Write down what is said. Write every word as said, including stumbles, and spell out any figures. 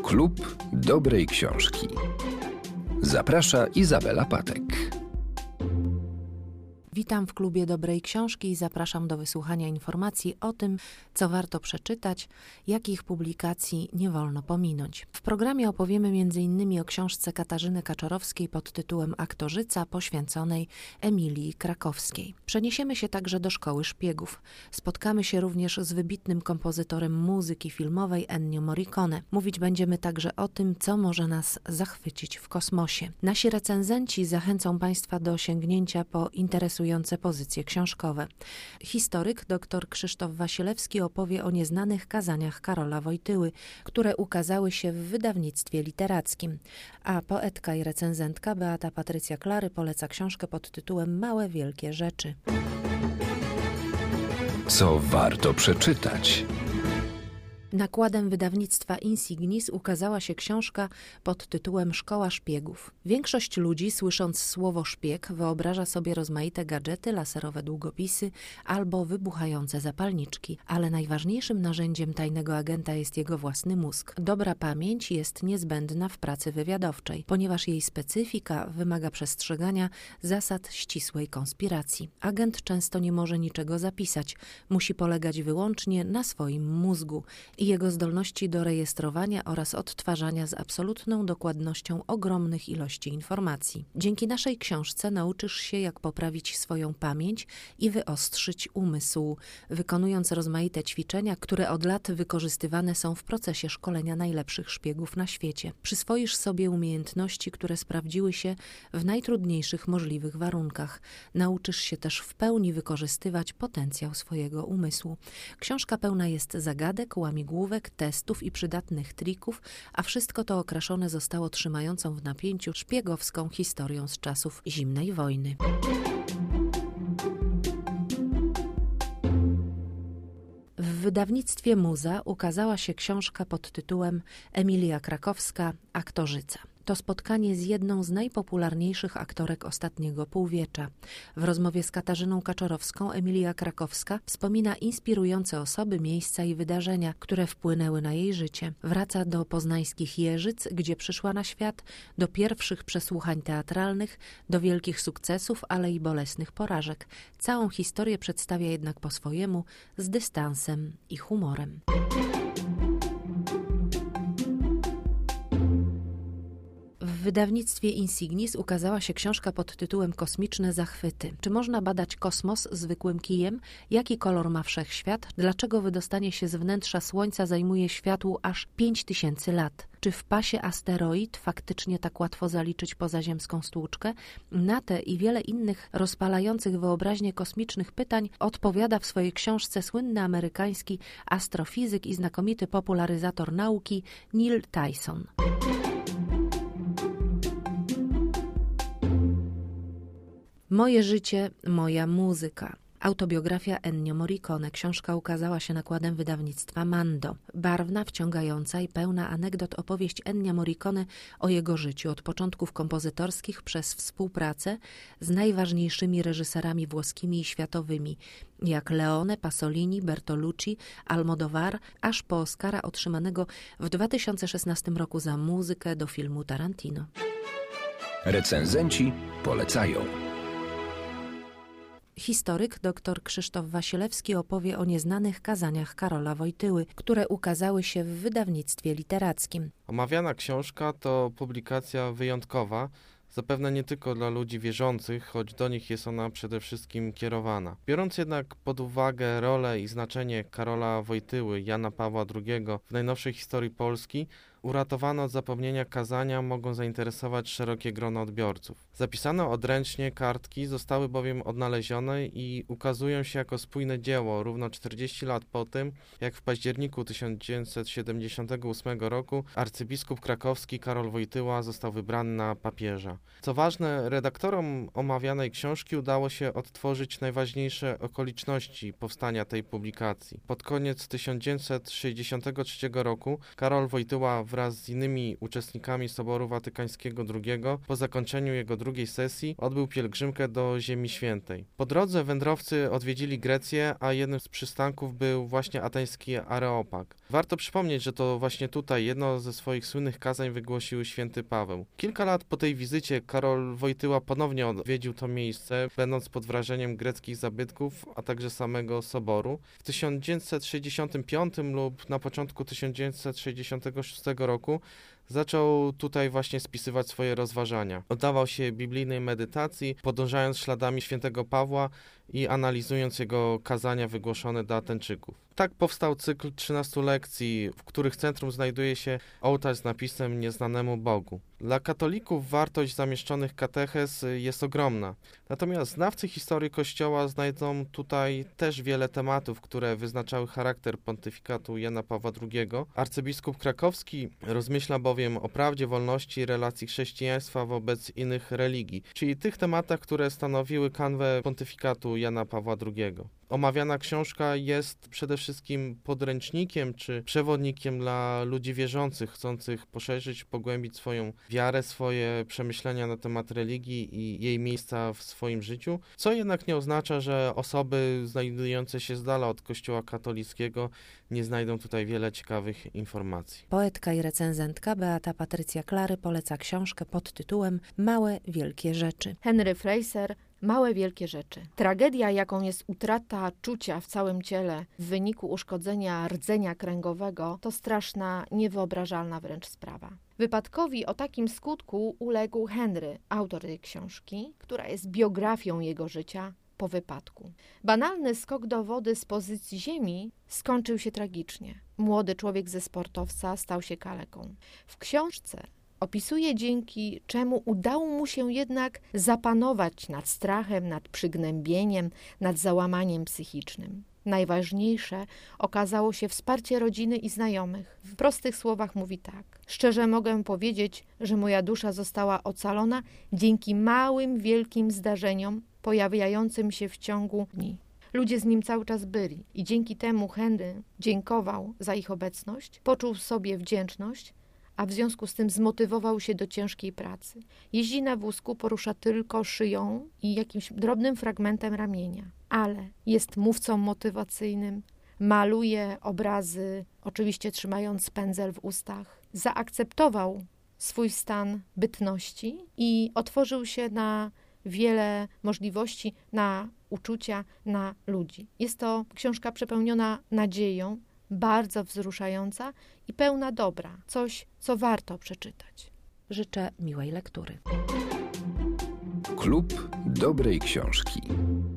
Klub Dobrej Książki. Zaprasza Izabela Patek. Witam w Klubie Dobrej Książki i zapraszam do wysłuchania informacji o tym, co warto przeczytać, jakich publikacji nie wolno pominąć. W programie opowiemy między innymi o książce Katarzyny Kaczorowskiej pod tytułem Aktorzyca, poświęconej Emilii Krakowskiej. Przeniesiemy się także do Szkoły Szpiegów. Spotkamy się również z wybitnym kompozytorem muzyki filmowej Ennio Morricone. Mówić będziemy także o tym, co może nas zachwycić w kosmosie. Nasi recenzenci zachęcą Państwa do sięgnięcia po interesujące pozycje książkowe. Historyk dr Krzysztof Wasilewski opowie o nieznanych kazaniach Karola Wojtyły, które ukazały się w wydawnictwie literackim, a poetka i recenzentka Beata Patrycja Klary poleca książkę pod tytułem Małe wielkie rzeczy. Co warto przeczytać? Nakładem wydawnictwa Insignis ukazała się książka pod tytułem Szkoła Szpiegów. Większość ludzi, słysząc słowo szpieg, wyobraża sobie rozmaite gadżety, laserowe długopisy albo wybuchające zapalniczki, ale najważniejszym narzędziem tajnego agenta jest jego własny mózg. Dobra pamięć jest niezbędna w pracy wywiadowczej, ponieważ jej specyfika wymaga przestrzegania zasad ścisłej konspiracji. Agent często nie może niczego zapisać, musi polegać wyłącznie na swoim mózgu i jego zdolności do rejestrowania oraz odtwarzania z absolutną dokładnością ogromnych ilości informacji. Dzięki naszej książce nauczysz się, jak poprawić swoją pamięć i wyostrzyć umysł, wykonując rozmaite ćwiczenia, które od lat wykorzystywane są w procesie szkolenia najlepszych szpiegów na świecie. Przyswoisz sobie umiejętności, które sprawdziły się w najtrudniejszych możliwych warunkach. Nauczysz się też w pełni wykorzystywać potencjał swojego umysłu. Książka pełna jest zagadek, łamigłówek, testów i przydatnych trików, a wszystko to okraszone zostało trzymającą w napięciu szpiegowską historią z czasów zimnej wojny. W wydawnictwie Muza ukazała się książka pod tytułem Emilia Krakowska, Aktorzyca. To spotkanie z jedną z najpopularniejszych aktorek ostatniego półwiecza. W rozmowie z Katarzyną Kaczorowską Emilia Krakowska wspomina inspirujące osoby, miejsca i wydarzenia, które wpłynęły na jej życie. Wraca do poznańskich Jeżyc, gdzie przyszła na świat, do pierwszych przesłuchań teatralnych, do wielkich sukcesów, ale i bolesnych porażek. Całą historię przedstawia jednak po swojemu, z dystansem i humorem. W wydawnictwie Insignis ukazała się książka pod tytułem Kosmiczne zachwyty. Czy można badać kosmos zwykłym kijem? Jaki kolor ma wszechświat? Dlaczego wydostanie się z wnętrza Słońca zajmuje światłu aż pięć tysięcy lat? Czy w pasie asteroid faktycznie tak łatwo zaliczyć pozaziemską stłuczkę? Na te i wiele innych rozpalających wyobraźnię kosmicznych pytań odpowiada w swojej książce słynny amerykański astrofizyk i znakomity popularyzator nauki Neil Tyson. Moje życie, moja muzyka. Autobiografia Ennio Morricone. Książka ukazała się nakładem wydawnictwa Mando. Barwna, wciągająca i pełna anegdot opowieść Ennio Morricone o jego życiu, od początków kompozytorskich przez współpracę z najważniejszymi reżyserami włoskimi i światowymi, jak Leone, Pasolini, Bertolucci, Almodovar, aż po Oscara otrzymanego w dwa tysiące szesnastym roku za muzykę do filmu Tarantino. Recenzenci polecają. Historyk dr Krzysztof Wasilewski opowie o nieznanych kazaniach Karola Wojtyły, które ukazały się w wydawnictwie literackim. Omawiana książka to publikacja wyjątkowa, zapewne nie tylko dla ludzi wierzących, choć do nich jest ona przede wszystkim kierowana. Biorąc jednak pod uwagę rolę i znaczenie Karola Wojtyły, Jana Pawła drugiego w najnowszej historii Polski, uratowane od zapomnienia kazania mogą zainteresować szerokie grono odbiorców. Zapisane odręcznie kartki zostały bowiem odnalezione i ukazują się jako spójne dzieło równo czterdzieści lat po tym, jak w październiku tysiąc dziewięćset siedemdziesiątego ósmego roku arcybiskup krakowski Karol Wojtyła został wybrany na papieża. Co ważne, redaktorom omawianej książki udało się odtworzyć najważniejsze okoliczności powstania tej publikacji. Pod koniec tysiąc dziewięćset sześćdziesiątego trzeciego roku Karol Wojtyła wraz z innymi uczestnikami Soboru Watykańskiego drugiego po zakończeniu jego drugiej sesji odbył pielgrzymkę do Ziemi Świętej. Po drodze wędrowcy odwiedzili Grecję, a jednym z przystanków był właśnie ateński Areopag. Warto przypomnieć, że to właśnie tutaj jedno ze swoich słynnych kazań wygłosił święty Paweł. Kilka lat po tej wizycie Karol Wojtyła ponownie odwiedził to miejsce, będąc pod wrażeniem greckich zabytków, a także samego Soboru. W tysiąc dziewięćset sześćdziesiątym piątym lub na początku tysiąc dziewięćset sześćdziesiątego szóstego roku zaczął tutaj właśnie spisywać swoje rozważania. Oddawał się biblijnej medytacji, podążając śladami świętego Pawła i analizując jego kazania wygłoszone do Ateńczyków. Tak powstał cykl trzynastu lekcji, w których centrum znajduje się ołtarz z napisem Nieznanemu Bogu. Dla katolików wartość zamieszczonych katechez jest ogromna. Natomiast znawcy historii Kościoła znajdą tutaj też wiele tematów, które wyznaczały charakter pontyfikatu Jana Pawła drugiego. Arcybiskup krakowski rozmyśla bowiem o prawdzie, wolności i relacji chrześcijaństwa wobec innych religii, czyli tych tematach, które stanowiły kanwę pontyfikatu Jana Pawła drugiego. Omawiana książka jest przede wszystkim podręcznikiem czy przewodnikiem dla ludzi wierzących, chcących poszerzyć, pogłębić swoją wiarę, swoje przemyślenia na temat religii i jej miejsca w swoim życiu, co jednak nie oznacza, że osoby znajdujące się z dala od Kościoła katolickiego nie znajdą tutaj wiele ciekawych informacji. Poetka i recenzentka Beata Patrycja Klary poleca książkę pod tytułem Małe wielkie rzeczy. Henry Fraser, Małe wielkie rzeczy. Tragedia, jaką jest utrata czucia w całym ciele w wyniku uszkodzenia rdzenia kręgowego, to straszna, niewyobrażalna wręcz sprawa. Wypadkowi o takim skutku uległ Henry, autor tej książki, która jest biografią jego życia po wypadku. Banalny skok do wody z pozycji ziemi skończył się tragicznie. Młody człowiek ze sportowca stał się kaleką. W książce opisuje, dzięki czemu udało mu się jednak zapanować nad strachem, nad przygnębieniem, nad załamaniem psychicznym. Najważniejsze okazało się wsparcie rodziny i znajomych. W prostych słowach mówi tak. Szczerze mogę powiedzieć, że moja dusza została ocalona dzięki małym, wielkim zdarzeniom pojawiającym się w ciągu dni. Ludzie z nim cały czas byli i dzięki temu Henry dziękował za ich obecność, poczuł w sobie wdzięczność, a w związku z tym zmotywował się do ciężkiej pracy. Jeździ na wózku, porusza tylko szyją i jakimś drobnym fragmentem ramienia, ale jest mówcą motywacyjnym, maluje obrazy, oczywiście trzymając pędzel w ustach. Zaakceptował swój stan bytności i otworzył się na wiele możliwości, na uczucia, na ludzi. Jest to książka przepełniona nadzieją, bardzo wzruszająca i pełna dobra. Coś, co warto przeczytać. Życzę miłej lektury. Klub dobrej książki.